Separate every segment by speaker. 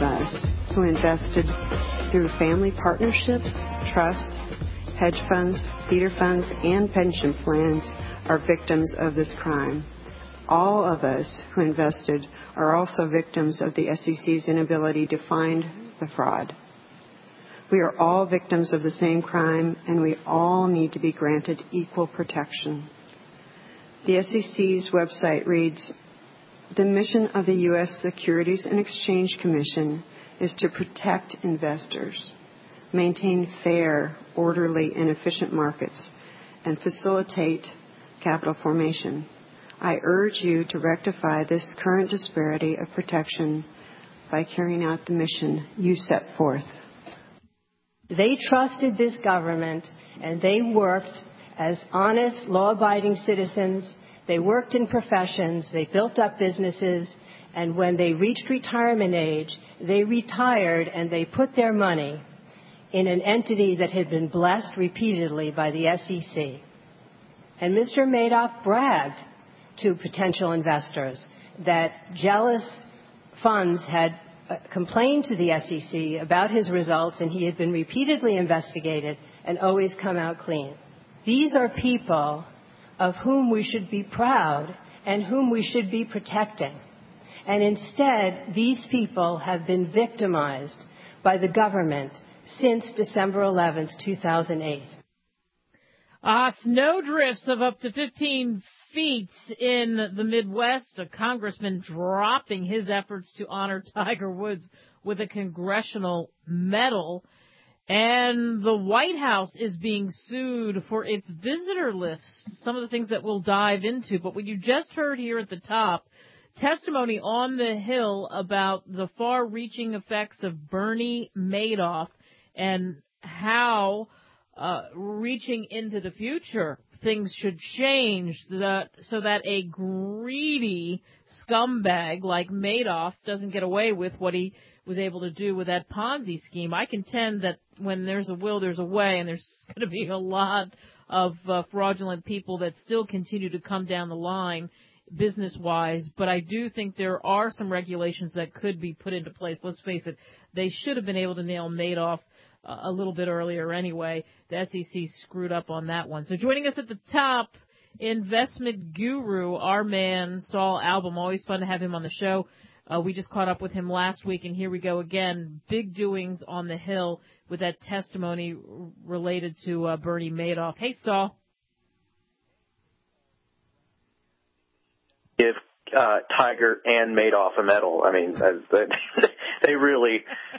Speaker 1: of us who invested through family partnerships, trusts, hedge funds, feeder funds, and pension plans are victims of this crime. All of us who invested are also victims of the SEC's inability to find the fraud. We are all victims of the same crime, and we all need to be granted equal protection. The SEC's website reads, "The mission of the U.S. Securities and Exchange Commission is to protect investors, maintain fair, orderly, and efficient markets, and facilitate capital formation. I urge you to rectify this current disparity of protection by carrying out the mission you set forth."
Speaker 2: They trusted this government, and they worked as honest, law-abiding citizens. They worked in professions. They built up businesses. And when they reached retirement age, they retired and they put their money in an entity that had been blessed repeatedly by the SEC. And Mr. Madoff bragged to potential investors that jealous funds had complained to the SEC about his results, and he had been repeatedly investigated and always come out clean. These are people of whom we should be proud and whom we should be protecting. And instead, these people have been victimized by the government since December 11th, 2008.
Speaker 3: Snowdrifts of up to 15 feet in the Midwest, a congressman dropping his efforts to honor Tiger Woods with a congressional medal, and the White House is being sued for its visitor list. Some of the things that we'll dive into, but what you just heard here at the top, testimony on the Hill about the far-reaching effects of Bernie Madoff and how reaching into the future things should change so that a greedy scumbag like Madoff doesn't get away with what he was able to do with that Ponzi scheme. I contend that when there's a will, there's a way, and there's going to be a lot of fraudulent people that still continue to come down the line business-wise, but I do think there are some regulations that could be put into place. Let's face it, they should have been able to nail Madoff a little bit earlier anyway. The SEC screwed up on that one. So joining us at the top, investment guru, our man, Saul Albom. Always fun to have him on the show. We just caught up with him last week, and here we go again. Big doings on the Hill with that testimony related to Bernie Madoff. Hey, Saul.
Speaker 4: Give Tiger and Madoff a medal. I mean, they really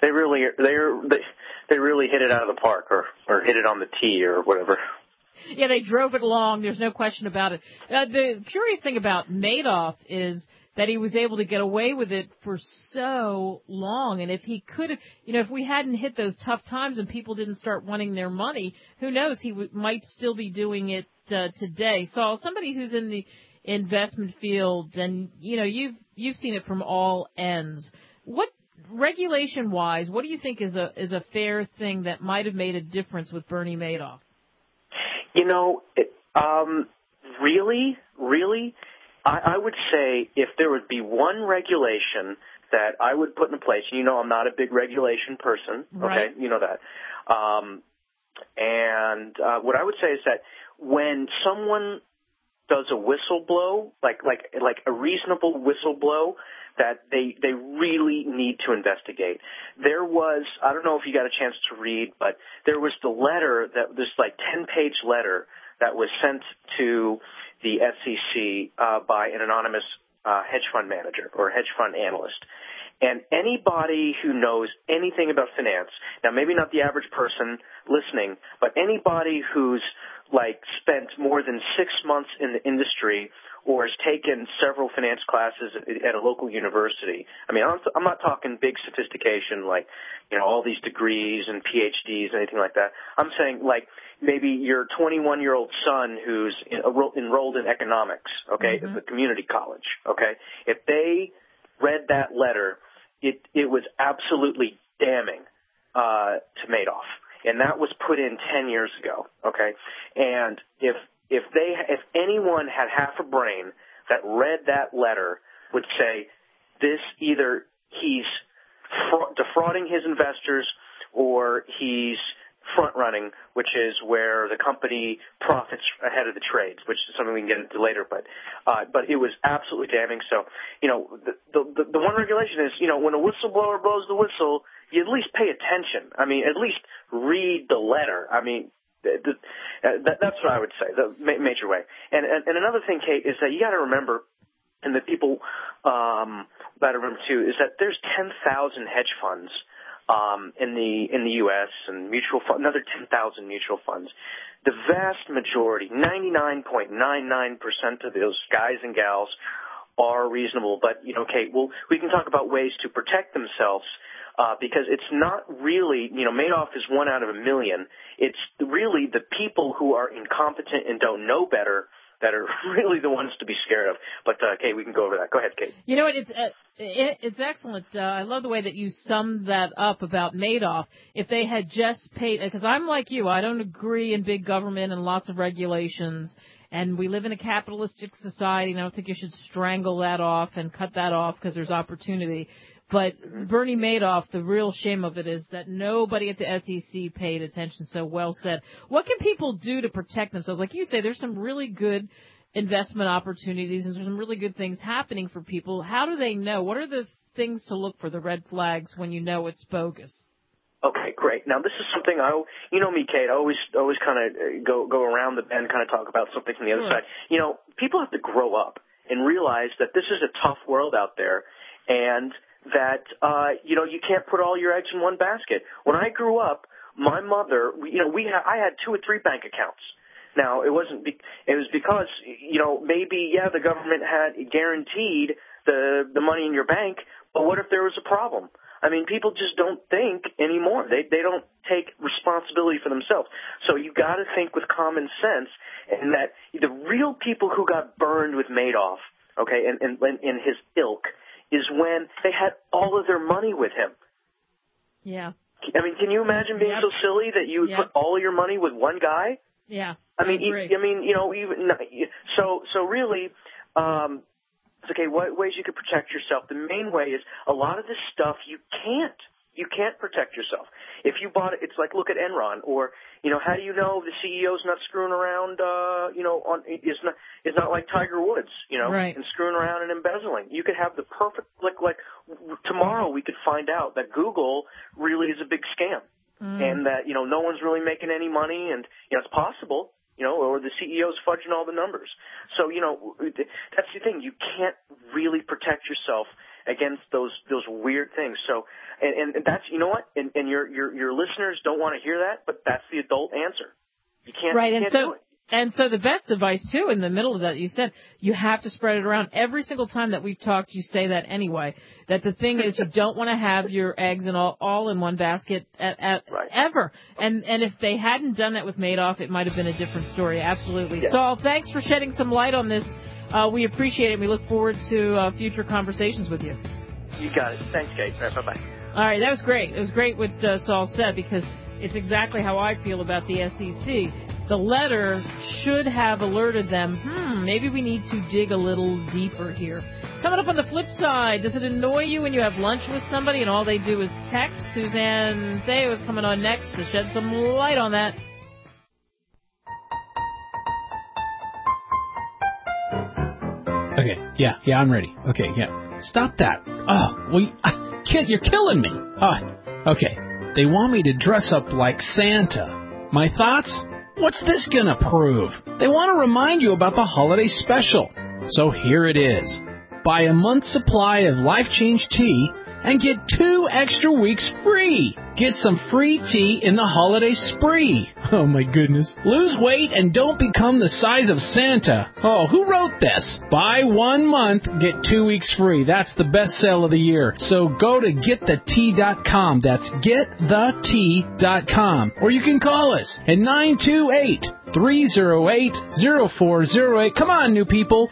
Speaker 4: hit it out of the park, or hit it on the tee, or whatever.
Speaker 3: Yeah, they drove it long. There's no question about it. The curious thing about Madoff is that he was able to get away with it for so long. And if he could have, if we hadn't hit those tough times and people didn't start wanting their money, who knows, he might still be doing it today. Saul, somebody who's in the investment field, and you've seen it from all ends. What regulation-wise, what do you think is a fair thing that might have made a difference with Bernie Madoff?
Speaker 4: Really, I would say if there would be one regulation that I would put in place, I'm not a big regulation person,
Speaker 3: right.
Speaker 4: Okay, you know that. And what I would say is that when someone does a whistleblow, like a reasonable whistleblow, that they really need to investigate. There was, I don't know if you got a chance to read, but there was this 10-page letter that was sent to the SEC by an anonymous hedge fund manager or hedge fund analyst. And anybody who knows anything about finance, now maybe not the average person listening, but anybody who's spent more than 6 months in the industry or has taken several finance classes at a local university. I mean, I'm not talking big sophistication all these degrees and PhDs and anything like that. I'm saying maybe your 21-year-old son who's enrolled in economics, okay, at the community college, okay. If they read that letter, it was absolutely damning to Madoff. And that was put in 10 years ago, okay? And if anyone had half a brain that read that letter would say, this either he's defrauding his investors, or he's front-running, which is where the company profits ahead of the trades, which is something we can get into later. But it was absolutely damning. So, the one regulation is, when a whistleblower blows the whistle, you at least pay attention. I mean, at least read the letter. I mean, that's what I would say, the major way. And another thing, Kate, is that you got to remember, and that people got to remember too, is that there's 10,000 hedge funds in the U.S. and another 10,000 mutual funds. The vast majority, 99.99% of those guys and gals are reasonable. But, Kate, we can talk about ways to protect themselves because it's not really, Madoff is 1 out of a million. It's really the people who are incompetent and don't know better that are really the ones to be scared of. But, Kate, we can go over that. Go ahead, Kate.
Speaker 3: You know what? It's excellent. I love the way that you summed that up about Madoff. If they had just paid, because I'm like you, I don't agree in big government and lots of regulations, and we live in a capitalistic society, and I don't think you should strangle that off and cut that off because there's opportunity. But Bernie Madoff, the real shame of it is that nobody at the SEC paid attention. So well said. What can people do to protect themselves? Like you say, there's some really good investment opportunities and there's some really good things happening for people. How do they know? What are the things to look for, the red flags, when you know it's bogus?
Speaker 4: Okay, great. Now, this is something you know me, Kate, I always kind of go around the bend, kind of talk about something from the other side. People have to grow up and realize that this is a tough world out there, and that, you can't put all your eggs in one basket. When I grew up, my mother, I had 2 or 3 bank accounts. Now, it was because, maybe, the government had guaranteed the money in your bank, but what if there was a problem? I mean, people just don't think anymore. They don't take responsibility for themselves. So you got to think with common sense, and that the real people who got burned with Madoff, okay, and in his ilk, is when they had all of their money with him. Yeah. I mean, can you imagine being so silly that you would put all of your money with one guy?
Speaker 3: Yeah.
Speaker 4: I mean, so really, it's okay. What ways you could protect yourself? The main way is a lot of this stuff you can't protect yourself. If you bought it, it's like, look at Enron, or, how do you know the CEO's not screwing around, is not like Tiger Woods,
Speaker 3: right,
Speaker 4: and screwing around and embezzling. You could have the perfect, like tomorrow we could find out that Google really is a big scam, and that, no one's really making any money, and, it's possible, or the CEO's fudging all the numbers. So, that's the thing. You can't really protect yourself against those weird things. So, and that's, and your listeners don't want to hear that, but that's the adult answer. You can't,
Speaker 3: right,
Speaker 4: you
Speaker 3: and
Speaker 4: can't
Speaker 3: so,
Speaker 4: do it.
Speaker 3: And so the best advice, too, in the middle of that, you said you have to spread it around. Every single time that we've talked, you say that anyway, that the thing is you don't want to have your eggs all in one basket right, ever. And if they hadn't done that with Madoff, it might have been a different story. Absolutely. Yeah. Saul, thanks for shedding some light on this. We appreciate it. We look forward to future conversations with you.
Speaker 4: You got it. Thanks, Kate. Right, bye-bye.
Speaker 3: All right, that was great. It was great what Saul said, because it's exactly how I feel about the SEC. The letter should have alerted them, maybe we need to dig a little deeper here. Coming up on the flip side, does it annoy you when you have lunch with somebody and all they do is text? Suzanne Theo is coming on next to shed some light on that.
Speaker 5: Okay, yeah, I'm ready. Okay, yeah. Stop that. Oh, well, kid, you're killing me. Okay. They want me to dress up like Santa. My thoughts? What's this gonna prove? They want to remind you about the holiday special. So here it is. Buy a month's supply of Life Change tea and get 2 extra weeks free. Get some free tea in the holiday spree. Oh my goodness. Lose weight and don't become the size of Santa. Oh, who wrote this? Buy 1 month, get 2 weeks free. That's the best sale of the year. So go to getthetea.com. That's getthetea.com. Or you can call us at 928-308-0408. Come on, new people.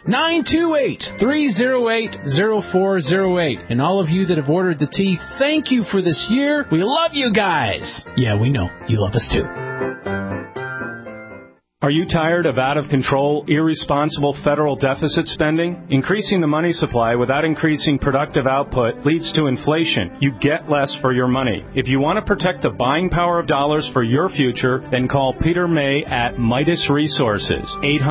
Speaker 5: 928-308-0408. And all of you that have ordered the tea, thank you for this year. We love you guys. Yeah, we know. You love us too.
Speaker 6: Are you tired of out-of-control, irresponsible federal deficit spending? Increasing the money supply without increasing productive output leads to inflation. You get less for your money. If you want to protect the buying power of dollars for your future, then call Peter May at Midas Resources,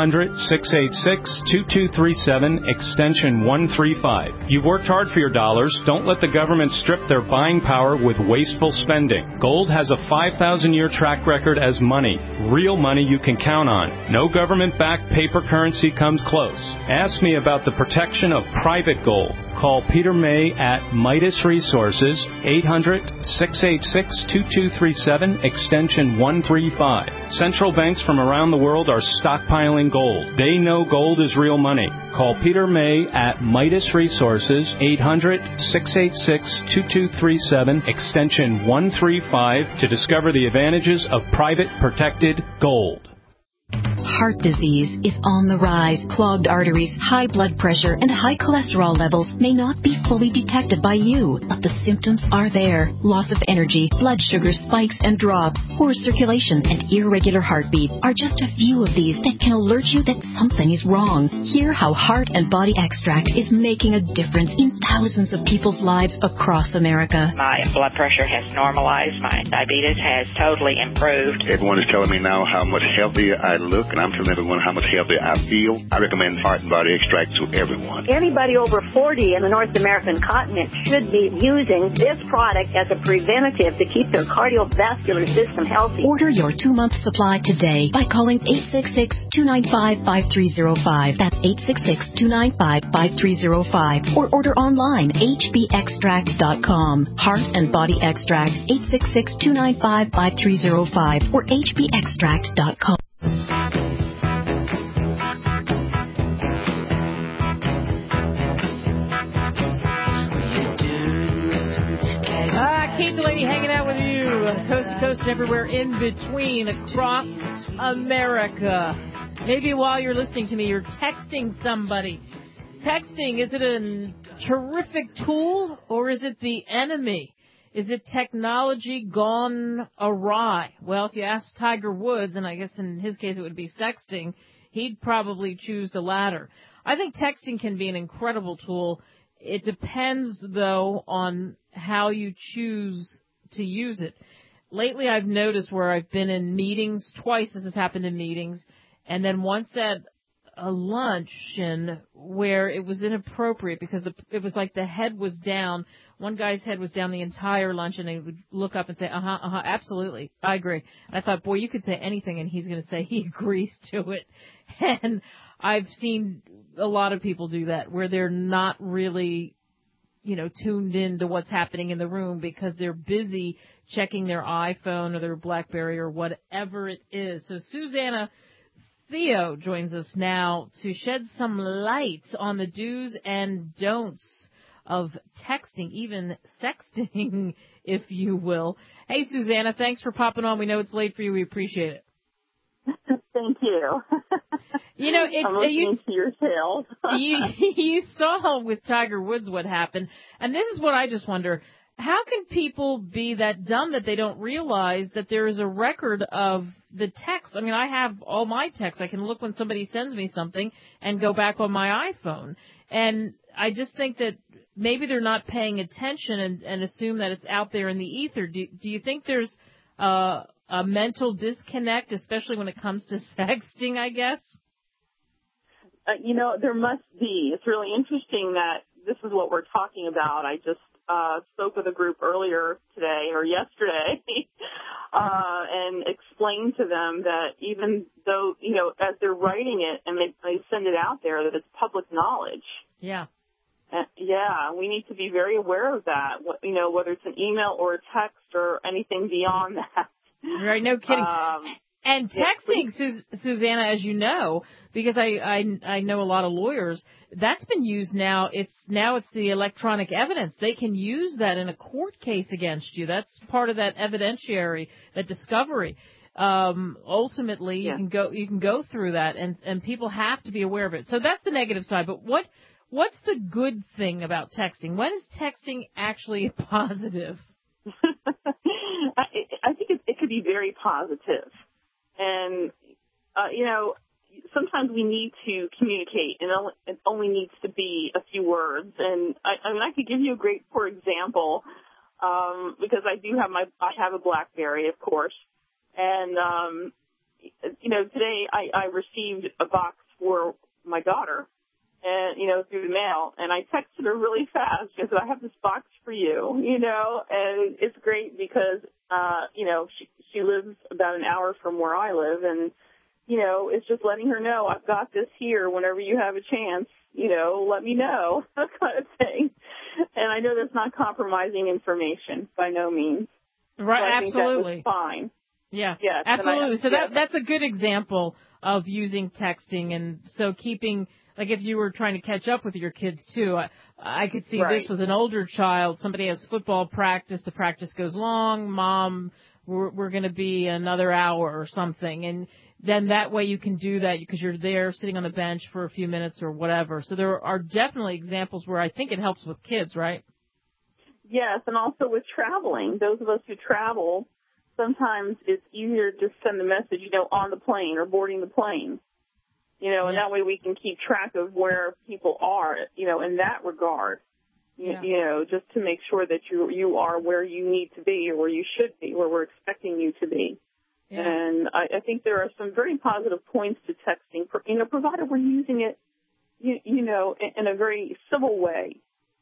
Speaker 6: 800-686-2237, extension 135. You've worked hard for your dollars. Don't let the government strip their buying power with wasteful spending. Gold has a 5,000-year track record as money. Real money you can count on. No government-backed paper currency comes close. Ask me about the protection of private gold. Call Peter May at Midas Resources, 800-686-2237, extension 135. Central banks from around the world are stockpiling gold. They know gold is real money. Call Peter May at Midas Resources, 800-686-2237, extension 135, to discover the advantages of private protected gold.
Speaker 7: Heart disease is on the rise. Clogged arteries, high blood pressure, and high cholesterol levels may not be fully detected by you, but the symptoms are there. Loss of energy, blood sugar spikes and drops, poor circulation, and irregular heartbeat are just a few of these that can alert you that something is wrong. Hear how Heart and Body Extract is making a difference in thousands of people's lives across America.
Speaker 8: My blood pressure has normalized. My diabetes has totally improved.
Speaker 9: Everyone is telling me now how much healthier I look, and I'm telling everyone how much healthier I feel. I recommend Heart and Body Extract to everyone.
Speaker 10: Anybody over 40 in the North American continent should be using this product as a preventative to keep their cardiovascular system healthy.
Speaker 7: Order your 2-month supply today by calling 866-295-5305. That's 866-295-5305. Or order online, hbextract.com. Heart and Body Extract, 866-295-5305 or hbextract.com.
Speaker 3: Kate Delaney hanging out with you, coast to coast and everywhere in between, across America. Maybe while you're listening to me, you're texting somebody. Texting, is it a terrific tool or is it the enemy? Is it technology gone awry? Well, if you ask Tiger Woods, and I guess in his case it would be sexting, he'd probably choose the latter. I think texting can be an incredible tool. It depends, though, on how you choose to use it. Lately, I've noticed where I've been in meetings, twice this has happened in meetings, and then once at a luncheon where it was inappropriate because it was like the head was down. One guy's head was down the entire lunch, and he would look up and say, absolutely, I agree. And I thought, boy, you could say anything, and he's going to say he agrees to it. And I've seen a lot of people do that, where they're not really, tuned in to what's happening in the room because they're busy checking their iPhone or their BlackBerry or whatever it is. So Susanna Theo joins us now to shed some light on the do's and don'ts of texting, even sexting, if you will. Hey, Susanna, thanks for popping on. We know it's late for you. We appreciate it.
Speaker 11: Thank you.
Speaker 3: I'm
Speaker 11: listening to your tales.
Speaker 3: you saw with Tiger Woods what happened, and this is what I just wonder. How can people be that dumb that they don't realize that there is a record of the text? I mean, I have all my texts. I can look when somebody sends me something and go back on my iPhone. And I just think that maybe they're not paying attention and assume that it's out there in the ether. Do you think there's a mental disconnect, especially when it comes to sexting, I guess?
Speaker 11: There must be. It's really interesting that this is what we're talking about. I just spoke with a group earlier today or yesterday and explained to them that even though, as they're writing it and they send it out there, that it's public knowledge.
Speaker 3: Yeah.
Speaker 11: Yeah, we need to be very aware of that, whether it's an email or a text or anything beyond that.
Speaker 3: Right, no kidding. And texting, Susanna, as you know, because I know a lot of lawyers, that's been used now. It's the electronic evidence. They can use that in a court case against you. That's part of that evidentiary, that discovery. Ultimately, you can go through that, and people have to be aware of it. So that's the negative side. But what's the good thing about texting? When is texting actually a positive?
Speaker 11: I think it could be very positive. And sometimes we need to communicate, and it only needs to be a few words. And I could give you a great, for example, because I have a BlackBerry, of course, and today I received a box for my daughter, and through the mail, and I texted her really fast because I have this box for you, and it's great because she lives about an hour from where I live, and it's just letting her know I've got this here whenever you have a chance, let me know, that kind of thing. And I know that's not compromising information by no means.
Speaker 3: Right,
Speaker 11: so
Speaker 3: absolutely.
Speaker 11: That was fine.
Speaker 3: Yeah,
Speaker 11: yes,
Speaker 3: absolutely. So that's a good example of using texting, and so keeping, like if you were trying to catch up with your kids too, I could see this with an older child. Somebody has football practice, the practice goes long, Mom, we're going to be another hour or something, and then that way you can do that because you're there sitting on the bench for a few minutes or whatever. So there are definitely examples where I think it helps with kids, right?
Speaker 11: Yes, and also with traveling. Those of us who travel, sometimes it's easier to send the message, on the plane or boarding the plane, and that way we can keep track of where people are, in that regard, just to make sure that you are where you need to be or where you should be, where we're expecting you to be. Yeah. And I think there are some very positive points to texting, provided we're using it, in a very civil way,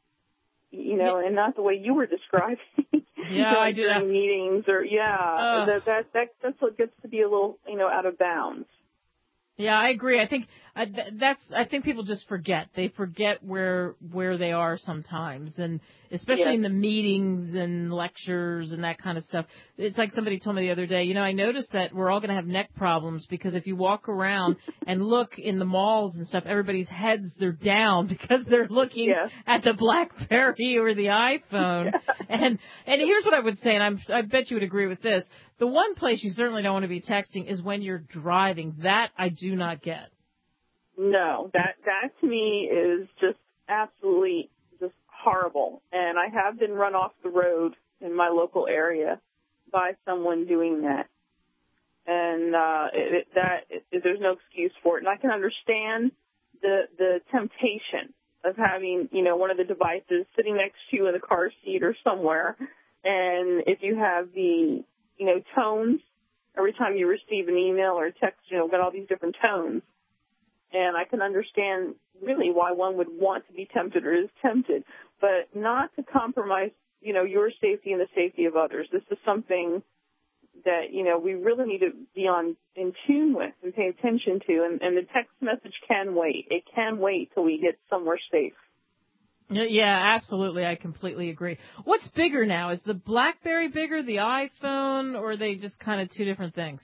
Speaker 11: and not the way you were describing.
Speaker 3: Yeah, I do.
Speaker 11: During meetings or, that's what gets to be a little, out of bounds.
Speaker 3: Yeah, I agree. I think people just forget. They forget where they are sometimes, and especially in the meetings and lectures and that kind of stuff. It's like somebody told me the other day, I noticed that we're all going to have neck problems because if you walk around and look in the malls and stuff, everybody's heads, they're down because they're looking at the BlackBerry or the iPhone. And here's what I would say, and I bet you would agree with this. The one place you certainly don't want to be texting is when you're driving. That I do not get.
Speaker 11: No, that to me is just absolutely just horrible. And I have been run off the road in my local area by someone doing that. And there's no excuse for it. And I can understand the temptation of having, one of the devices sitting next to you in the car seat or somewhere. And if you have the tones, every time you receive an email or a text, got all these different tones. And I can understand really why one would want to be tempted or is tempted, but not to compromise, your safety and the safety of others. This is something that, we really need to be in tune with and pay attention to. And the text message can wait. It can wait till we get somewhere safe.
Speaker 3: Yeah, absolutely. I completely agree. What's bigger now? Is the BlackBerry bigger, the iPhone, or are they just kind of two different things?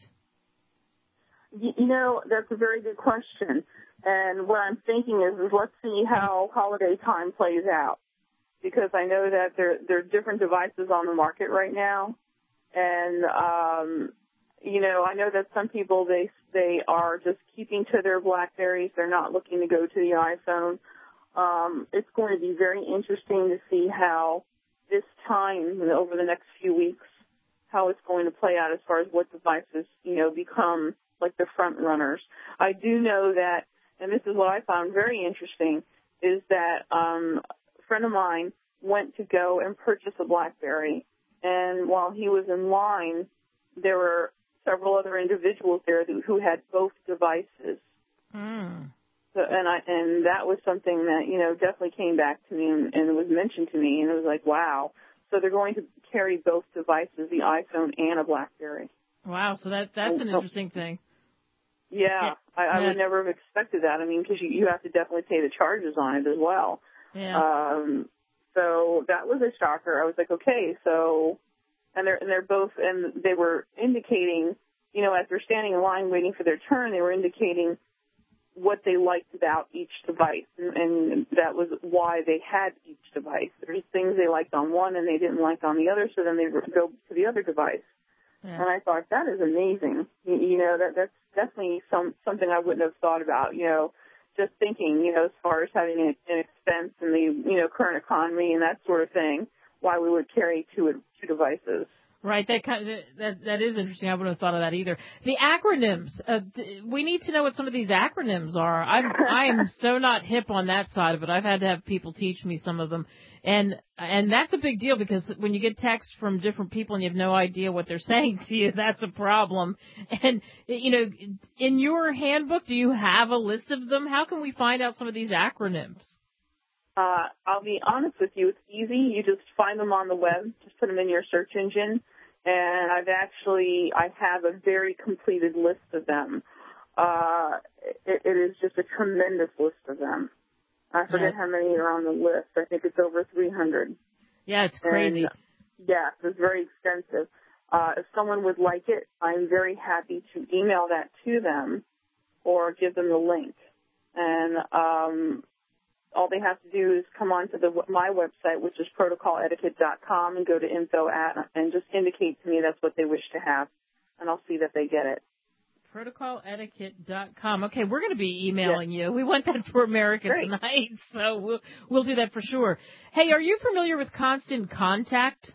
Speaker 11: That's a very good question. And what I'm thinking is let's see how holiday time plays out. Because I know that there are different devices on the market right now. And, I know that some people, they are just keeping to their BlackBerries. They're not looking to go to the iPhone. It's going to be very interesting to see how this time over the next few weeks, how it's going to play out as far as what devices, become like the front runners. I do know that, and this is what I found very interesting, is that a friend of mine went to go and purchase a BlackBerry, and while he was in line, there were several other individuals there who had both devices. Mm. So, and that was something that, definitely came back to me and it was mentioned to me, and it was like, wow. So they're going to carry both devices, the iPhone and a BlackBerry.
Speaker 3: Wow, so that's an interesting thing.
Speaker 11: Yeah, I would never have expected that. I mean, because you have to definitely pay the charges on it as well.
Speaker 3: Yeah.
Speaker 11: So that was a shocker. I was like, okay, so, and they're both, and they were indicating, as they're standing in line waiting for their turn, they were indicating what they liked about each device, and that was why they had each device. There's things they liked on one and they didn't like on the other, so then they would go to the other device. Yeah. And I thought, that is amazing. That's definitely something I wouldn't have thought about, just thinking, as far as having an expense in the, current economy and that sort of thing, why we would carry two devices.
Speaker 3: Right, that is interesting. I wouldn't have thought of that either. The acronyms, we need to know what some of these acronyms are. I am so not hip on that side of it. I've had to have people teach me some of them, and that's a big deal because when you get texts from different people and you have no idea what they're saying to you, that's a problem. And in your handbook, do you have a list of them? How can we find out some of these acronyms?
Speaker 11: I'll be honest with you, it's easy. You just find them on the web, just put them in your search engine. And I have a very completed list of them. It is just a tremendous list of them. I forget how many are on the list. I think it's over 300.
Speaker 3: Yeah, it's crazy.
Speaker 11: And, yes, it's very extensive. If someone would like it, I'm very happy to email that to them or give them the link. And all they have to do is come on to my website, which is protocoletiquette.com, and go to info and just indicate to me that's what they wish to have, and I'll see that they get it.
Speaker 3: Protocoletiquette.com. Okay, we're going to be emailing you. We want that for America tonight, so we'll do that for sure. Hey, are you familiar with Constant Contact?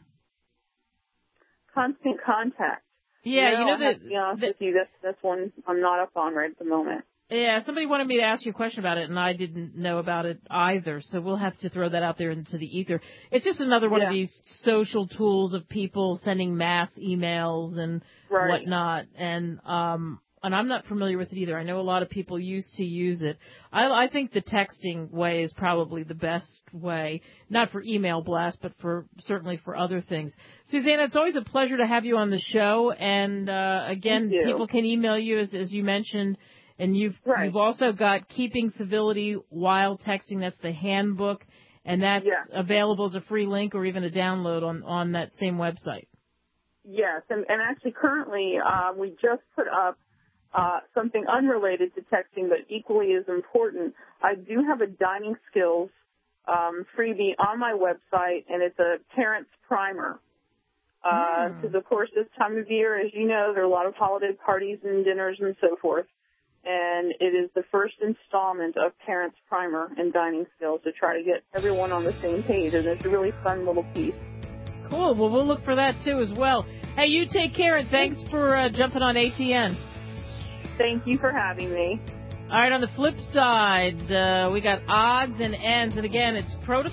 Speaker 11: Constant Contact.
Speaker 3: Yeah,
Speaker 11: I have to be honest with you, that's one I'm not up on right at the moment.
Speaker 3: Yeah, somebody wanted me to ask you a question about it, and I didn't know about it either, so we'll have to throw that out there into the ether. It's just another one of these social tools of people sending mass emails and whatnot, and I'm not familiar with it either. I know a lot of people used to use it. I think the texting way is probably the best way, not for email blast, but certainly for other things. Susanna, it's always a pleasure to have you on the show, and again, people can email you, as you mentioned. And you've also got Keeping Civility While Texting. That's the handbook, and that's available as a free link or even a download on that same website.
Speaker 11: Yes, and actually currently we just put up something unrelated to texting but equally as important. I do have a dining skills freebie on my website, and it's a parent's primer. Because, of course, this time of year, as you know, there are a lot of holiday parties and dinners and so forth. And it is the first installment of Parents Primer and Dining Skills to try to get everyone on the same page. And it's a really fun little piece.
Speaker 3: Cool. Well, we'll look for that, too, as well. Hey, you take care, and thanks for jumping on ATN.
Speaker 11: Thank you for having me.
Speaker 3: All right, on the flip side, we got odds and ends. And, again, it's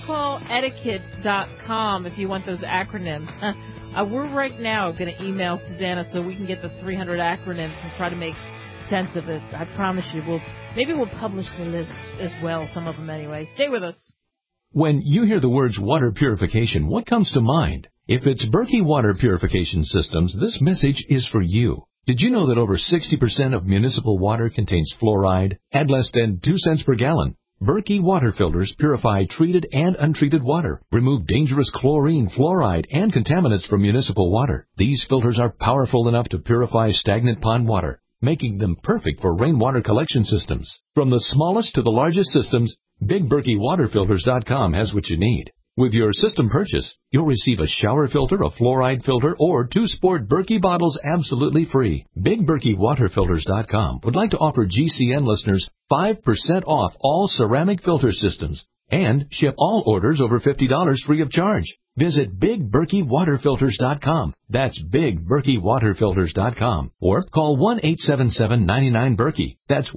Speaker 3: protocoletiquette.com if you want those acronyms. We're right now going to email Susanna so we can get the 300 acronyms and try to make sense of it. I promise you, we'll publish the list as well, some of them anyway. Stay with us.
Speaker 12: When you hear the words water purification, what comes to mind? If it's Berkey Water Purification Systems, this message is for you. Did you know that over 60% of municipal water contains fluoride at less than 2 cents per gallon? Berkey water filters purify treated and untreated water, remove dangerous chlorine, fluoride, and contaminants from municipal water. These filters are powerful enough to purify stagnant pond water, making them perfect for rainwater collection systems. From the smallest to the largest systems, BigBerkeyWaterFilters.com has what you need. With your system purchase, you'll receive a shower filter, a fluoride filter, or 2 sport Berkey bottles absolutely free. BigBerkeyWaterFilters.com would like to offer GCN listeners 5% off all ceramic filter systems and ship all orders over $50 free of charge. Visit BigBerkeyWaterFilters.com. That's BigBerkeyWaterFilters.com. Or call 1-877-99-BERKEY. That's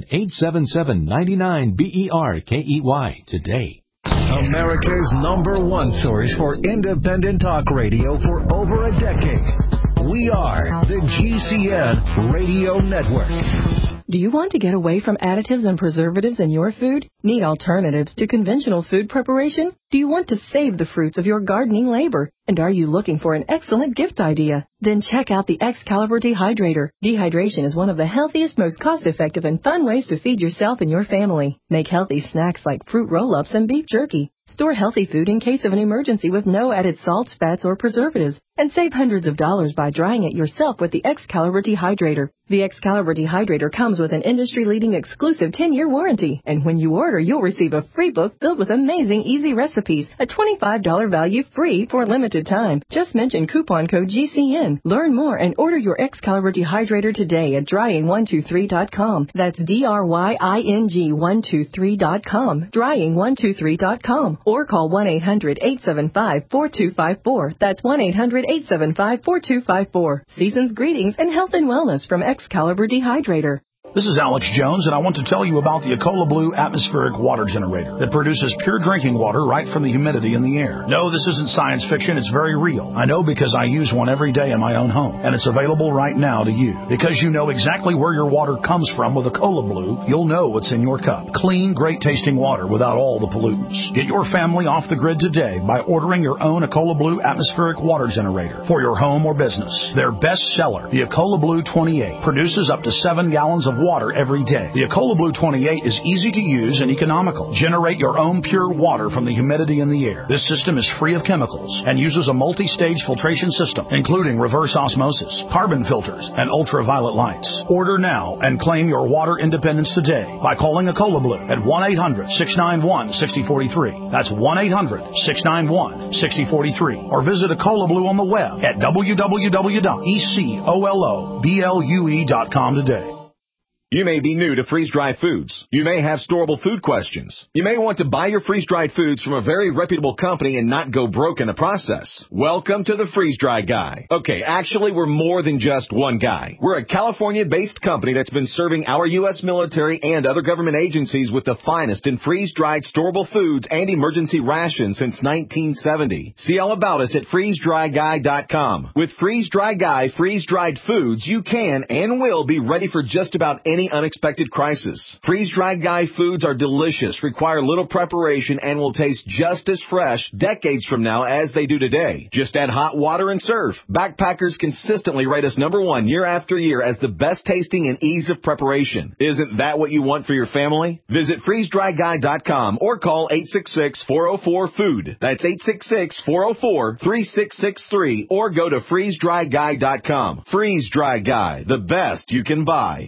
Speaker 12: 1-877-99-BERKEY today.
Speaker 13: America's #1 source for independent talk radio for over a decade. We are the GCN Radio Network.
Speaker 14: Do you want to get away from additives and preservatives in your food? Need alternatives to conventional food preparation? Do you want to save the fruits of your gardening labor? And are you looking for an excellent gift idea? Then check out the Excalibur Dehydrator. Dehydration is one of the healthiest, most cost-effective, and fun ways to feed yourself and your family. Make healthy snacks like fruit roll-ups and beef jerky. Store healthy food in case of an emergency with no added salts, fats, or preservatives. And save hundreds of dollars by drying it yourself with the Excalibur Dehydrator. The Excalibur Dehydrator comes with an industry-leading exclusive 10-year warranty. And when you order, you'll receive a free book filled with amazing easy recipes. A $25 value free for a limited time. Just mention coupon code GCN. Learn more and order your Excalibur Dehydrator today at drying123.com. That's DRYING123.com. Drying123.com. Or call 1-800-875-4254. That's 1-800-875-4254. 1-800-875-4254. Season's greetings and health and wellness from Excalibur Dehydrator.
Speaker 15: This is Alex Jones, and I want to tell you about the Ecola Blue atmospheric water generator that produces pure drinking water right from the humidity in the air. No, this isn't science fiction. It's very real. I know because I use one every day in my own home, and it's available right now to you. Because you know exactly where your water comes from with Ecola Blue, you'll know what's in your cup. Clean, great-tasting water without all the pollutants. Get your family off the grid today by ordering your own Ecola Blue atmospheric water generator for your home or business. Their best seller, the Ecola Blue 28, produces up to 7 gallons of water every day. The Ecola Blue 28 is easy to use and economical. Generate your own pure water from the humidity in the air. This system is free of chemicals and uses a multi-stage filtration system, including reverse osmosis, carbon filters, and ultraviolet lights. Order now and claim your water independence today by calling Ecola Blue at 1-800-691-6043. That's 1-800-691-6043. Or visit Ecola Blue on the web at www.ecoloblu.com today.
Speaker 16: You may be new to freeze-dried foods. You may have storable food questions. You may want to buy your freeze-dried foods from a very reputable company and not go broke in the process. Welcome to the Freeze-Dry Guy. Okay, actually, we're more than just one guy. We're a California-based company that's been serving our U.S. military and other government agencies with the finest in freeze-dried storable foods and emergency rations since 1970. See all about us at freezedryguy.com. With Freeze-Dry Guy freeze-dried foods, you can and will be ready for just about any unexpected crisis. Freeze-Dry Guy foods are delicious, require little preparation, and will taste just as fresh decades from now as they do today. Just add hot water and serve. Backpackers consistently rate us #1 year after year as the best tasting and ease of preparation. Isn't that what you want for your family? Visit freezedryguy.com or call 866-404-FOOD. That's 866-404-3663 or go to freezedryguy.com. Freeze-Dry Guy, the best you can buy.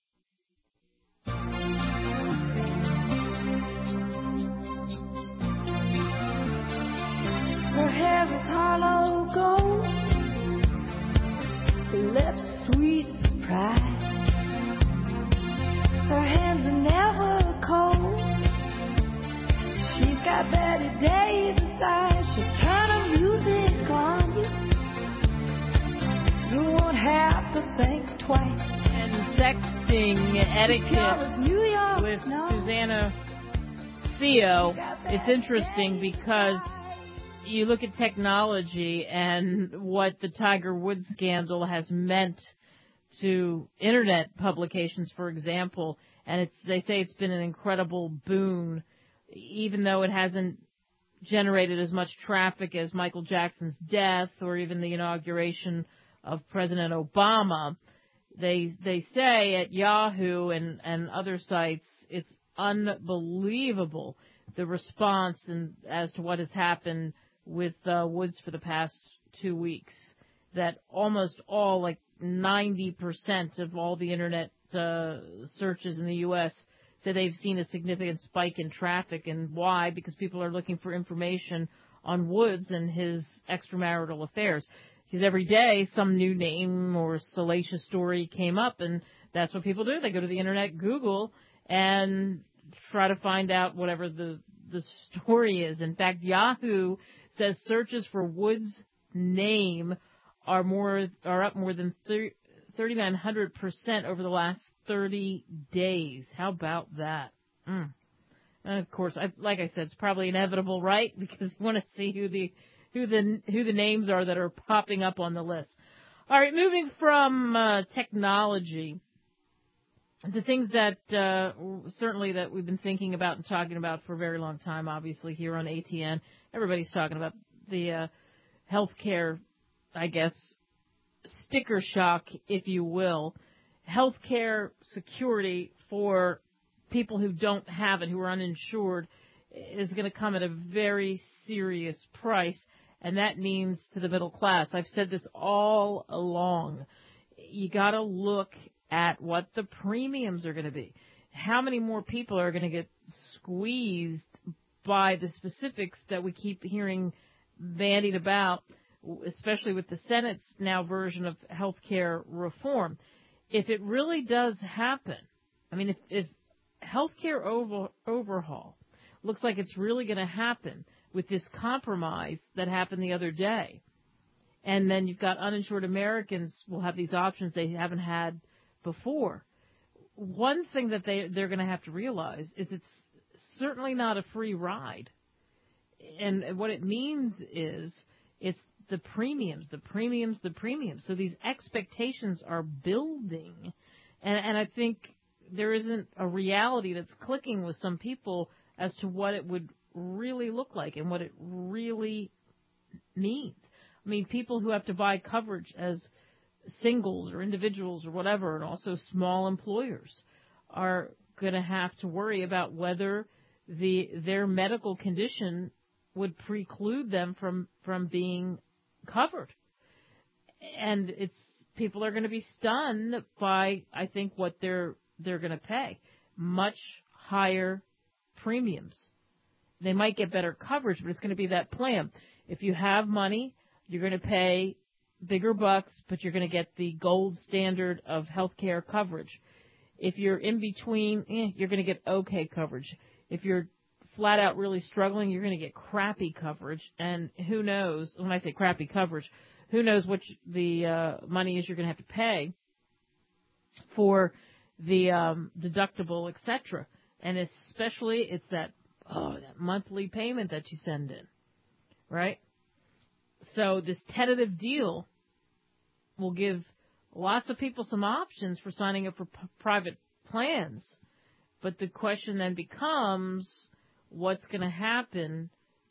Speaker 17: Her hair is hollow gold, her lips sweet surprise. Her hands are never cold. She's got Betty Davis eyes. She'll turn her music on you. You won't have to think twice.
Speaker 3: And sexting etiquette with Susanna Theo. It's interesting because you look at technology and what the Tiger Woods scandal has meant to internet publications, for example, and they say it's been an incredible boon, even though it hasn't generated as much traffic as Michael Jackson's death or even the inauguration of President Obama. They say at Yahoo and other sites, it's unbelievable the response and as to what has happened with Woods for the past 2 weeks, that almost all, like 90% of all the internet searches in the U.S. say they've seen a significant spike in traffic. And why? Because people are looking for information on Woods and his extramarital affairs. Because every day some new name or salacious story came up, and that's what people do. They go to the internet, Google, and try to find out whatever the story is. In fact, Yahoo says searches for Woods' name are up more than 3,900% over the last 30 days. How about that? And of course, like I said, it's probably inevitable, right? Because you want to see who the names are that are popping up on the list. All right, moving from technology to things that certainly that we've been thinking about and talking about for a very long time, obviously, here on ATN. Everybody's talking about the healthcare, I guess, sticker shock, if you will. Healthcare security for people who don't have it, who are uninsured, is going to come at a very serious price, and that means to the middle class. I've said this all along. You got to look at what the premiums are going to be. How many more people are going to get squeezed by the specifics that we keep hearing bandied about, especially with the Senate's now version of health care reform? If it really does happen, I mean, if health care overhaul looks like it's really going to happen with this compromise that happened the other day, And then you've got uninsured Americans will have these options they haven't had before. One thing that they're going to have to realize is it's certainly not a free ride. And what it means is it's the premiums. So these expectations are building. And I think there isn't a reality that's clicking with some people as to what it would really look like and what it really means. I mean, people who have to buy coverage as singles or individuals or whatever, and also small employers, are going to have to worry about whether their medical condition would preclude them from being covered. And people are going to be stunned by, I think, what they're going to pay. Much higher premiums. They might get better coverage, but it's going to be that plan. If you have money, you're going to pay bigger bucks, but you're going to get the gold standard of health care coverage. If you're in between, you're going to get okay coverage. If you're flat out really struggling, you're going to get crappy coverage. And who knows, when I say crappy coverage, who knows what the money is you're going to have to pay for the deductible, etc. And especially it's that monthly payment that you send in, right? So this tentative deal will give lots of people some options for signing up for private plans. But the question then becomes, what's going to happen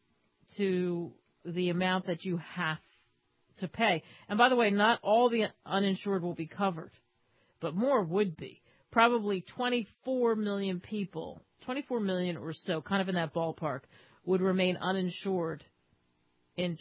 Speaker 3: to the amount that you have to pay? And by the way, not all the uninsured will be covered, but more would be. Probably 24 million people, 24 million or so, kind of in that ballpark, would remain uninsured in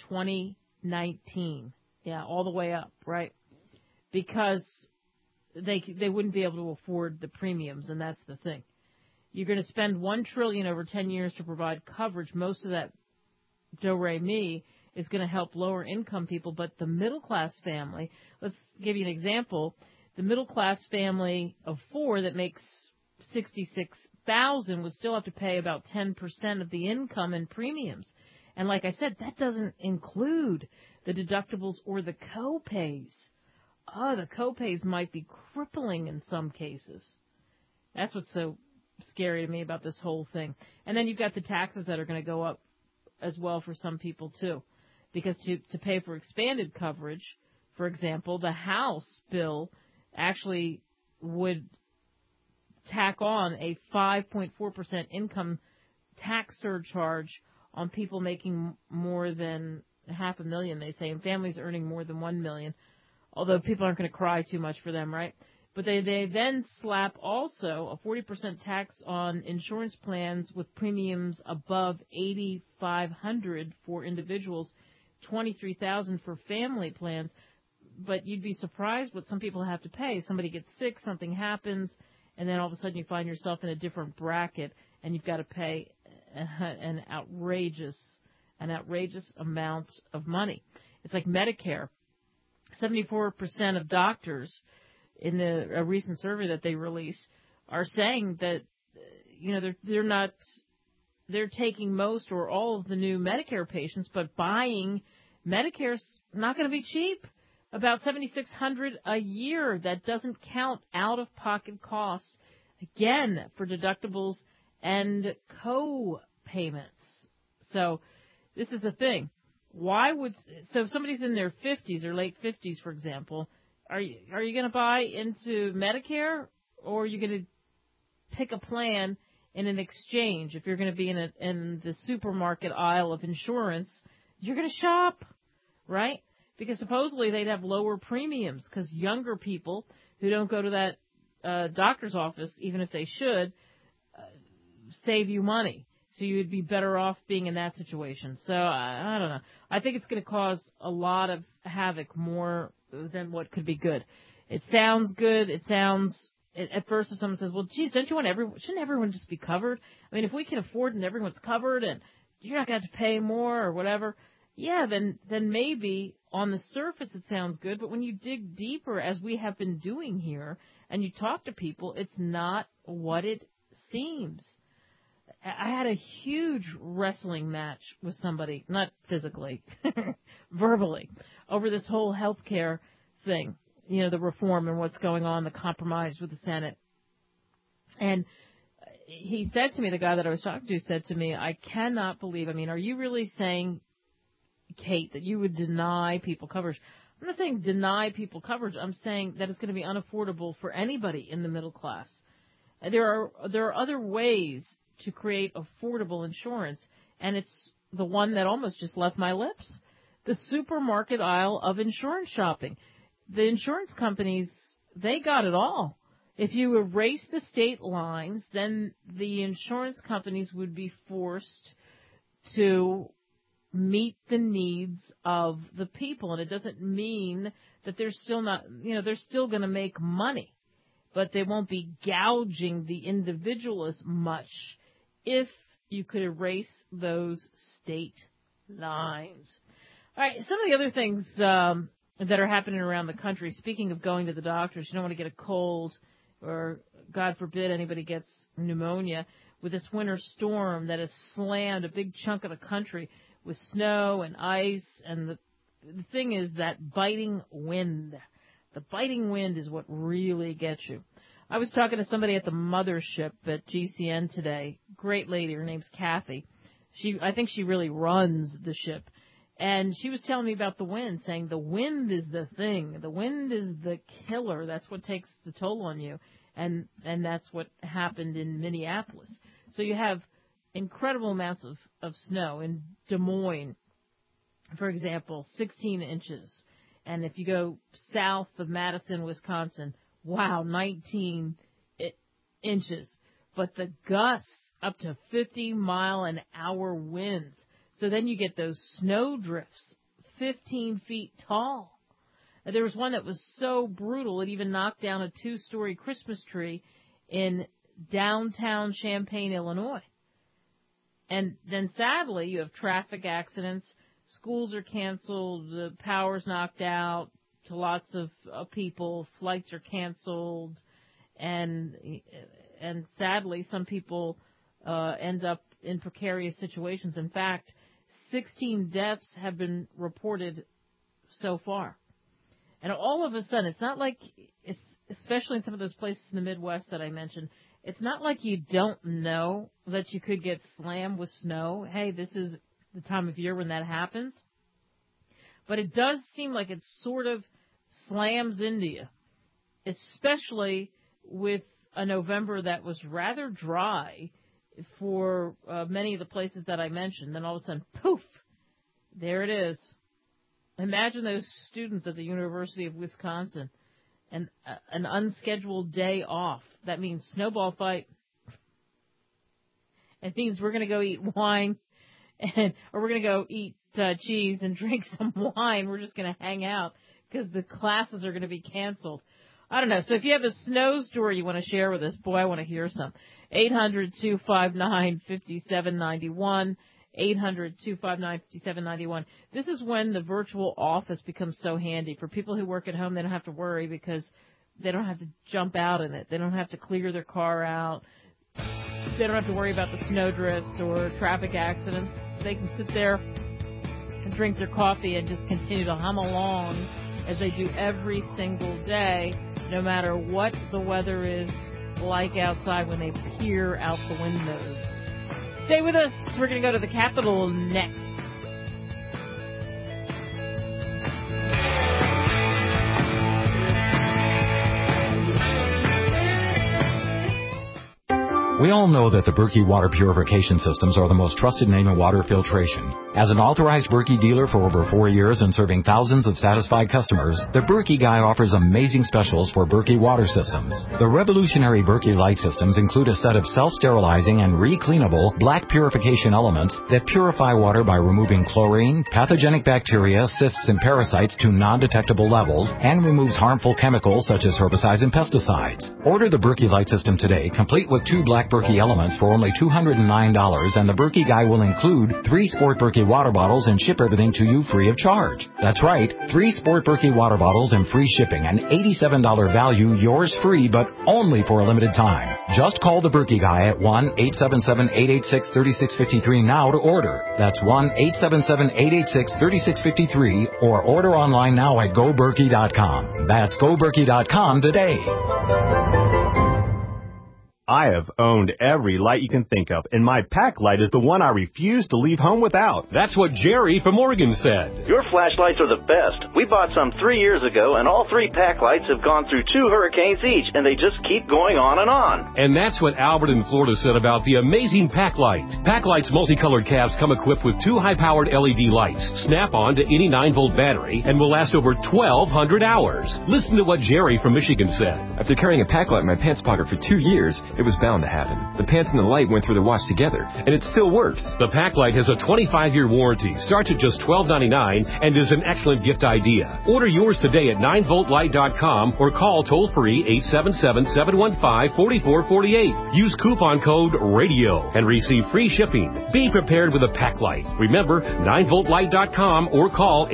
Speaker 3: 2019. Yeah, all the way up, right? Because they wouldn't be able to afford the premiums, and that's the thing. You're going to spend $1 trillion over 10 years to provide coverage. Most of that do-re-mi is going to help lower income people, but the middle class family, let's give you an example. The middle class family of 4 that makes $66,000 would still have to pay about 10% of the income in premiums. And like I said, that doesn't include the deductibles or the co-pays. The co-pays might be crippling in some cases. That's what's so scary to me about this whole thing. And then you've got the taxes that are going to go up as well for some people too. Because to pay for expanded coverage, for example, the House bill actually would tack on a 5.4% income tax surcharge on people making more than $500,000, they say, and families earning more than $1 million. Although people aren't going to cry too much for them, right? But they then slap also a 40% tax on insurance plans with premiums above $8,500 for individuals, $23,000 for family plans. But you'd be surprised what some people have to pay. Somebody gets sick, something happens, and then all of a sudden you find yourself in a different bracket, and you've got to pay an outrageous amount of money. It's like Medicare. 74% of doctors in a recent survey that they released are saying that, they're taking most or all of the new Medicare patients, but buying Medicare's not going to be cheap. About $7,600 a year. That doesn't count out-of-pocket costs, again, for deductibles and co-payments. So this is the thing. So if somebody's in their 50s or late 50s, for example, are you going to buy into Medicare, or are you going to pick a plan in an exchange? If you're going to be in the supermarket aisle of insurance, you're going to shop, right? Because supposedly they'd have lower premiums because younger people who don't go to that doctor's office, even if they should, save you money. So you would be better off being in that situation. So I don't know. I think it's going to cause a lot of havoc, more than what could be good. It sounds good. At first if someone says, well, geez, shouldn't everyone just be covered? I mean, if we can afford and everyone's covered and you're not going to have to pay more or whatever, yeah, then maybe on the surface it sounds good. But when you dig deeper, as we have been doing here, and you talk to people, it's not what it seems. I had a huge wrestling match with somebody, not physically, verbally, over this whole healthcare thing, the reform and what's going on, the compromise with the Senate. And he said to me, the guy that I was talking to said to me, I cannot believe, are you really saying, Kate, that you would deny people coverage? I'm not saying deny people coverage. I'm saying that it's going to be unaffordable for anybody in the middle class. There are other ways to create affordable insurance, and it's the one that almost just left my lips. The supermarket aisle of insurance shopping. The insurance companies, they got it all. If you erase the state lines, then the insurance companies would be forced to meet the needs of the people. And it doesn't mean that they're still not, they're still going to make money, but they won't be gouging the individual as much if you could erase those state lines. All right, some of the other things that are happening around the country, speaking of going to the doctors, you don't want to get a cold or, God forbid, anybody gets pneumonia, with this winter storm that has slammed a big chunk of the country with snow and ice. And the thing is that biting wind. The biting wind is what really gets you. I was talking to somebody at the mothership at GCN today. Great lady. Her name's Kathy. I think she really runs the ship. And she was telling me about the wind, saying the wind is the thing. The wind is the killer. That's what takes the toll on you. And that's what happened in Minneapolis. So you have incredible amounts of snow in Des Moines, for example, 16 inches. And if you go south of Madison, Wisconsin, wow, 19 inches. But the gusts up to 50-mile-an-hour winds. So then you get those snow drifts, 15 feet tall. And there was one that was so brutal, it even knocked down a 2-story Christmas tree in downtown Champaign, Illinois. And then sadly, you have traffic accidents. Schools are canceled. The power's knocked out to lots of people. Flights are canceled. And sadly, some people end up in precarious situations. In fact, 16 deaths have been reported so far. And all of a sudden, it's not like, especially in some of those places in the Midwest that I mentioned, it's not like you don't know that you could get slammed with snow. Hey, this is the time of year when that happens. But it does seem like it sort of slams into you, especially with a November that was rather dry for many of the places that I mentioned. Then all of a sudden, poof, there it is. Imagine those students at the University of Wisconsin and an unscheduled day off. That means snowball fight. It means we're going to go eat wine, or we're going to go eat cheese and drink some wine. We're just going to hang out because the classes are going to be canceled. I don't know. So if you have a snow story you want to share with us, boy, I want to hear some. 800-259-5791. 800-259-5791. This is when the virtual office becomes so handy. For people who work at home, they don't have to worry because they don't have to jump out in it. They don't have to clear their car out. They don't have to worry about the snow drifts or traffic accidents. They can sit there and drink their coffee and just continue to hum along as they do every single day, no matter what the weather is like outside when they peer out the windows. Stay with us. We're going to go to the Capitol next.
Speaker 18: We all know that the Berkey water purification systems are the most trusted name in water filtration. As an authorized Berkey dealer for over 4 years and serving thousands of satisfied customers, the Berkey Guy offers amazing specials for Berkey water systems. The revolutionary Berkey Light systems include a set of self-sterilizing and re-cleanable black purification elements that purify water by removing chlorine, pathogenic bacteria, cysts, and parasites to non-detectable levels and removes harmful chemicals such as herbicides and pesticides. Order the Berkey Light system today, complete with 2 black Berkey elements for only $209, and the Berkey Guy will include 3 Sport Berkey water bottles and ship everything to you free of charge. That's right, 3 Sport Berkey water bottles and free shipping, an $87 value, yours free, but only for a limited time. Just call the Berkey Guy at 1-877-886-3653 now to order. That's 1-877-886-3653, or order online now at GoBerkey.com. That's GoBerkey.com today.
Speaker 19: I have owned every light you can think of, and my pack light is the one I refuse to leave home without.
Speaker 20: That's what Jerry from Oregon said.
Speaker 21: Your flashlights are the best. We bought some 3 years ago, and all 3 pack lights have gone through 2 hurricanes each, and they just keep going on and on.
Speaker 20: And that's what Albert in Florida said about the amazing pack light. Pack light's multicolored caps come equipped with 2 high-powered LED lights. Snap on to any 9-volt battery and will last over 1,200 hours. Listen to what Jerry from Michigan said.
Speaker 22: After carrying a pack light in my pants pocket for 2 years, it was bound to happen. The pants and the light went through the wash together, and it still works.
Speaker 20: The pack light has a 25-year warranty, starts at just $12.99, and is an excellent gift idea. Order yours today at 9voltlight.com or call toll-free 877-715-4448. Use coupon code RADIO and receive free shipping. Be prepared with a pack light. Remember, 9voltlight.com or call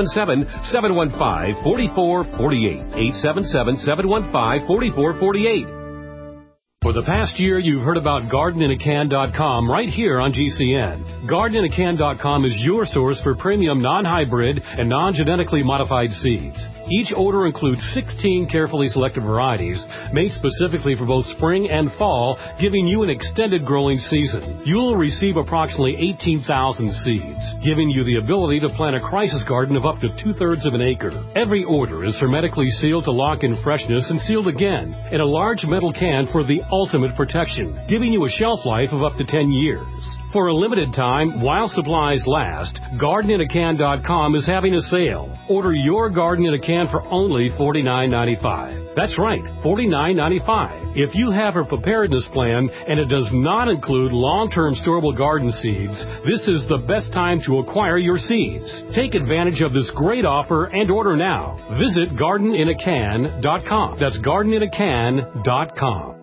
Speaker 20: 877-715-4448. 877-715-4448. For the past year, you've heard about GardenInACan.com right here on GCN. GardenInACan.com is your source for premium non-hybrid and non-genetically modified seeds. Each order includes 16 carefully selected varieties made specifically for both spring and fall, giving you an extended growing season. You'll receive approximately 18,000 seeds, giving you the ability to plant a crisis garden of up to 2/3 of an acre. Every order is hermetically sealed to lock in freshness and sealed again in a large metal can for the ultimate protection, giving you a shelf life of up to 10 years. For a limited time, while supplies last, GardenInACan.com is having a sale. Order your Garden in a Can for only $49.95. That's right, $49.95. If you have a preparedness plan and it does not include long-term storable garden seeds, this is the best time to acquire your seeds. Take advantage of this great offer and order now. Visit GardenInACan.com. That's GardenInACan.com.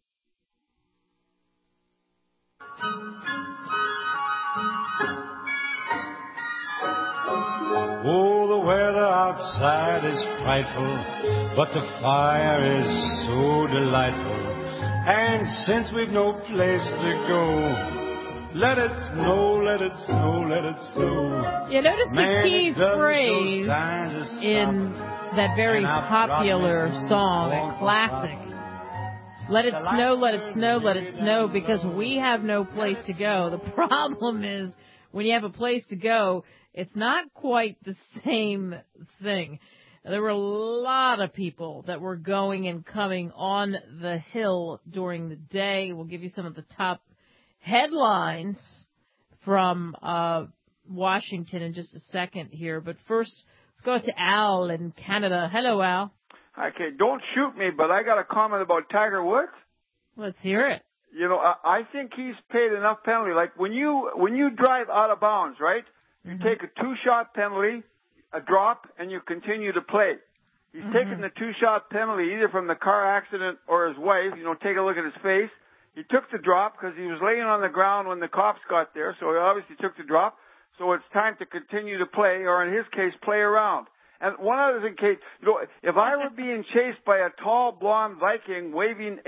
Speaker 23: Oh, the weather outside is frightful, but the fire is so delightful. And since we've no place to go, let it snow, let it snow, let it snow.
Speaker 3: You notice the key phrase in that very popular song, a classic. Let it snow, let it snow, let it snow, because we have no place to go. The problem is, when you have a place to go, it's not quite the same thing. There were a lot of people that were going and coming on the Hill during the day. We'll give you some of the top headlines from Washington in just a second here. But first, let's go to Al in Canada. Hello, Al.
Speaker 24: Okay, don't shoot me, but I got a comment about Tiger Woods.
Speaker 3: Let's hear it.
Speaker 24: You know, I think he's paid enough penalty. Like when you drive out of bounds, right? You take a 2-shot penalty, a drop, and you continue to play. He's taken the 2-shot penalty either from the car accident or his wife. You know, take a look at his face. He took the drop because he was laying on the ground when the cops got there, so he obviously took the drop. So it's time to continue to play, or in his case, play around. And one other thing, Kate, you know, if I were being chased by a tall blonde Viking waving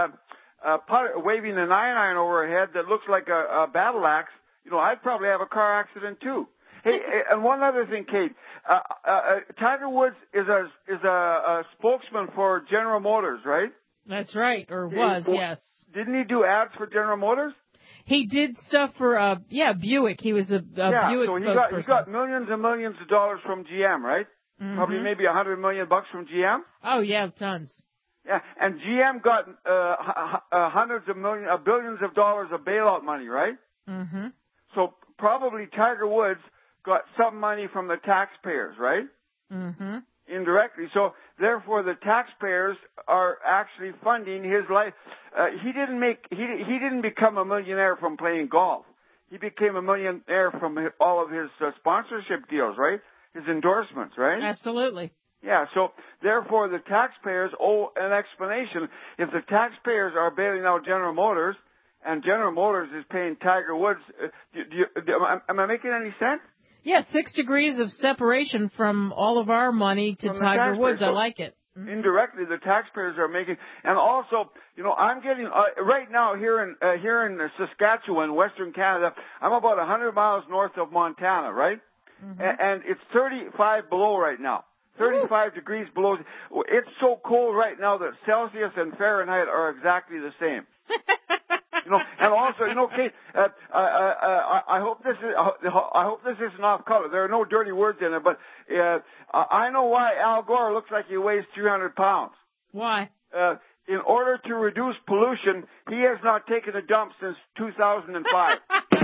Speaker 24: an iron over her head that looks like a battle axe, you know, I'd probably have a car accident too. Hey, and one other thing, Kate, Tiger Woods is a spokesman for General Motors, right?
Speaker 3: That's right, or was, yes.
Speaker 24: Didn't he do ads for General Motors?
Speaker 3: He did stuff for, Buick. He was a Buick
Speaker 24: so
Speaker 3: spokesperson.
Speaker 24: he got millions and millions of dollars from GM, right? Probably maybe $100 million from GM.
Speaker 3: Oh yeah, tons.
Speaker 24: Yeah, and GM got hundreds of millions, billions of dollars of bailout money, right?
Speaker 3: Mm-hmm.
Speaker 24: So probably Tiger Woods got some money from the taxpayers, right?
Speaker 3: Mm-hmm.
Speaker 24: Indirectly. So therefore, the taxpayers are actually funding his life. He didn't become a millionaire from playing golf. He became a millionaire from all of his sponsorship deals, right? His endorsements, right?
Speaker 3: Absolutely.
Speaker 24: Yeah, so therefore the taxpayers owe an explanation. If the taxpayers are bailing out General Motors and General Motors is paying Tiger Woods, am I making any sense?
Speaker 3: Yeah, 6 degrees of separation from all of our money to Tiger Woods. I like it.
Speaker 24: Indirectly, the taxpayers are making, and also, I'm getting right now here in Saskatchewan, Western Canada. I'm about 100 miles north of Montana, right? Mm-hmm. And it's 35 below right now. 35 degrees below. It's so cold right now that Celsius and Fahrenheit are exactly the same. And also, Kate, I hope this isn't off color. There are no dirty words in it, but I know why Al Gore looks like he weighs 300 pounds.
Speaker 3: Why?
Speaker 24: In order to reduce pollution, he has not taken a dump since 2005.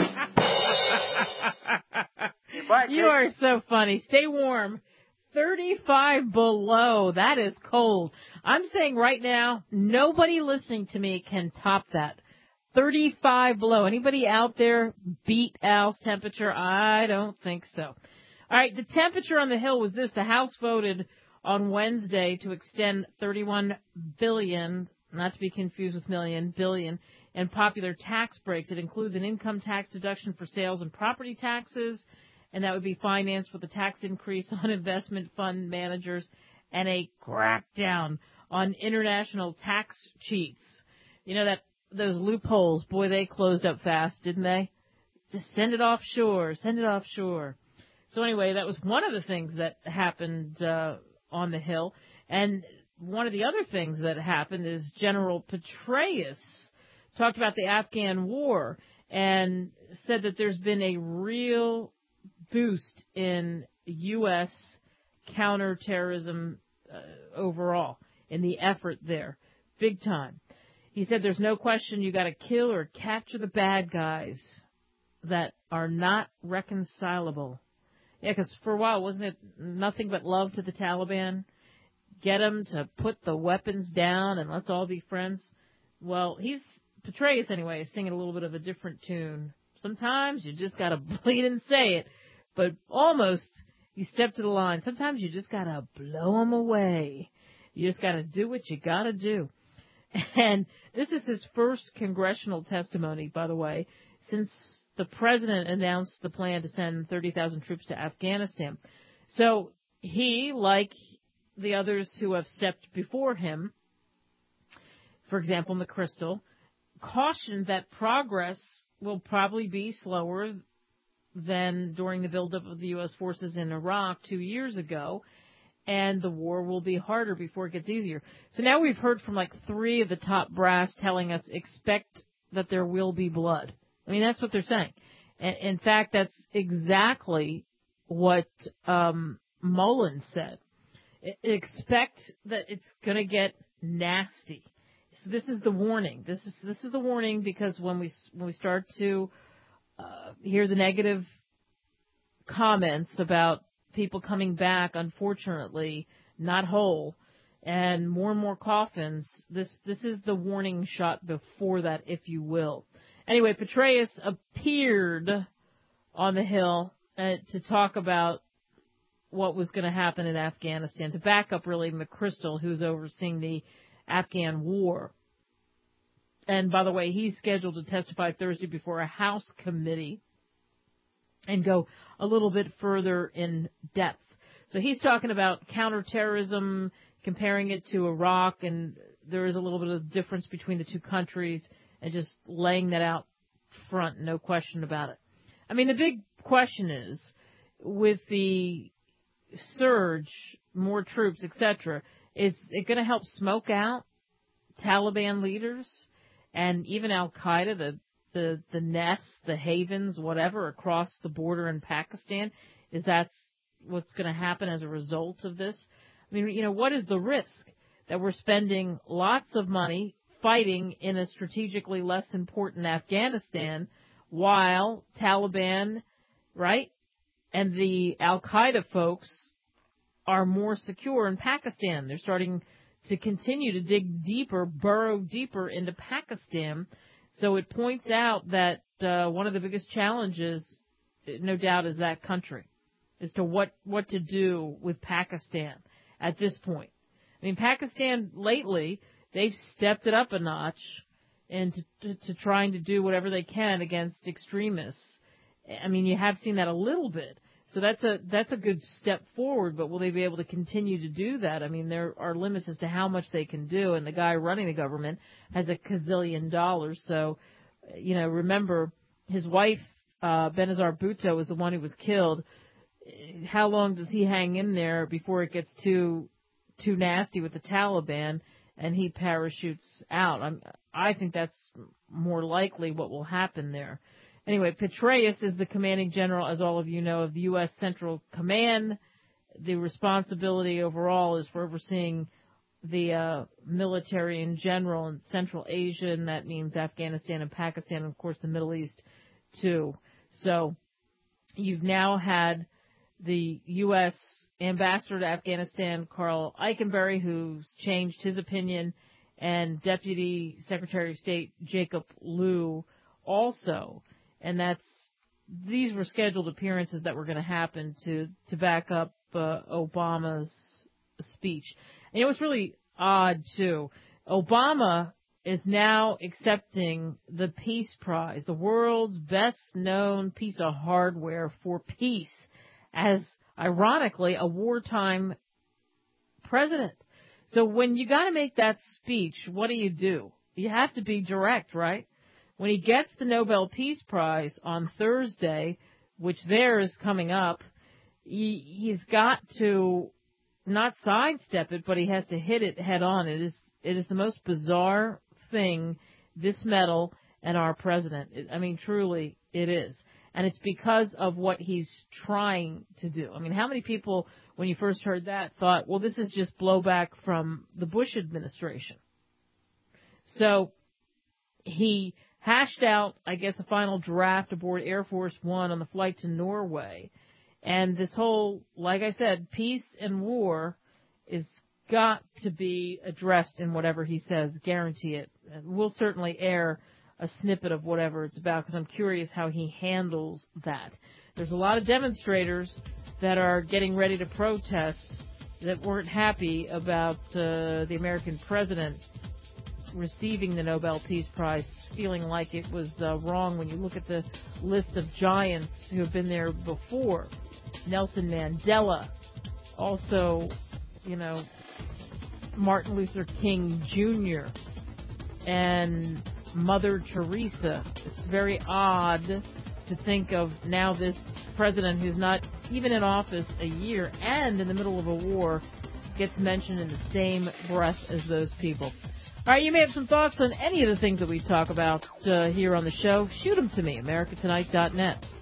Speaker 3: You are so funny. Stay warm. 35 below. That is cold. I'm saying right now, nobody listening to me can top that. 35 below. Anybody out there beat Al's temperature? I don't think so. All right, the temperature on the Hill was this. The House voted on Wednesday to extend $31 billion, not to be confused with million, billion, in popular tax breaks. It includes an income tax deduction for sales and property taxes, and that would be financed with a tax increase on investment fund managers and a crackdown on international tax cheats. Those loopholes, boy, they closed up fast, didn't they? Just send it offshore. So anyway, that was one of the things that happened on the Hill. And one of the other things that happened is General Petraeus talked about the Afghan war and said that there's been a real boost in U.S. counterterrorism overall in the effort there. Big time. He said there's no question you got to kill or capture the bad guys that are not reconcilable. Yeah, because for a while, wasn't it nothing but love to the Taliban? Get them to put the weapons down and let's all be friends. Well, Petraeus anyway, is singing a little bit of a different tune. Sometimes you just got to bleed and say it, but almost you step to the line. Sometimes you just got to blow them away. You just got to do what you got to do. And this is his first congressional testimony, by the way, since the president announced the plan to send 30,000 troops to Afghanistan. So he, like the others who have stepped before him, for example, McChrystal, cautioned that progress will probably be slower than during the buildup of the U.S. forces in Iraq 2 years ago, and the war will be harder before it gets easier. So now we've heard from like 3 of the top brass telling us expect that there will be blood. I mean, that's what they're saying. And in fact, that's exactly what Mullen said. Expect that it's going to get nasty. So this is the warning. This is the warning because when we start to hear the negative comments about people coming back, unfortunately, not whole, and more coffins, this is the warning shot before that, if you will. Anyway, Petraeus appeared on the Hill to talk about what was going to happen in Afghanistan, to back up really McChrystal, who's overseeing the Afghan war. And by the way, he's scheduled to testify Thursday before a House committee and go a little bit further in depth. So he's talking about counterterrorism, comparing it to Iraq, and there is a little bit of difference between the two countries, and just laying that out front, no question about it. I mean, the big question is, with the surge, more troops, etc., is it going to help smoke out Taliban leaders and even Al-Qaeda, the nests, the havens, whatever, across the border in Pakistan? Is that what's going to happen as a result of this? I mean, what is the risk that we're spending lots of money fighting in a strategically less important Afghanistan while Taliban, right, and the Al-Qaeda folks are more secure in Pakistan? They're starting to continue to dig deeper, burrow deeper into Pakistan. So it points out that one of the biggest challenges, no doubt, is that country, as to what to do with Pakistan. at this point. I mean, Pakistan lately, they've stepped it up a notch and to trying to do whatever they can against extremists. I mean, you have seen that a little bit. So that's a good step forward, but will they be able to continue to do that? I mean, there are limits as to how much they can do, and the guy running the government has $1 gazillion. So, remember, his wife, Benazir Bhutto, was the one who was killed. How long does he hang in there before it gets too nasty with the Taliban and he parachutes out? I think that's more likely what will happen there. Anyway, Petraeus is the commanding general, as all of you know, of the U.S. Central Command. The responsibility overall is for overseeing the military in general in Central Asia, and that means Afghanistan and Pakistan, and, of course, the Middle East, too. So you've now had the U.S. ambassador to Afghanistan, Carl Eikenberry, who's changed his opinion, and Deputy Secretary of State Jacob Lew also. And these were scheduled appearances that were going to happen to back up Obama's speech. And it was really odd, too. Obama is now accepting the Peace Prize, the world's best-known piece of hardware for peace, as, ironically, a wartime president. So when you got to make that speech, what do? You have to be direct, right? When he gets the Nobel Peace Prize on Thursday, which is coming up, he's got to not sidestep it, but he has to hit it head on. It is the most bizarre thing, this medal and our president. I mean, truly, it is. And it's because of what he's trying to do. I mean, how many people, when you first heard that, thought, well, this is just blowback from the Bush administration? So he hashed out, I guess, a final draft aboard Air Force One on the flight to Norway. And this whole, like I said, peace and war is got to be addressed in whatever he says, guarantee it. We'll certainly air a snippet of whatever it's about because I'm curious how he handles that. There's a lot of demonstrators that are getting ready to protest that weren't happy about the American president receiving the Nobel Peace Prize, feeling like it was wrong when you look at the list of giants who have been there before. Nelson Mandela, also, Martin Luther King Jr., and Mother Teresa. It's very odd to think of now this president who's not even in office a year and in the middle of a war gets mentioned in the same breath as those people. All right, you may have some thoughts on any of the things that we talk about here on the show. Shoot them to me, americatonight.net.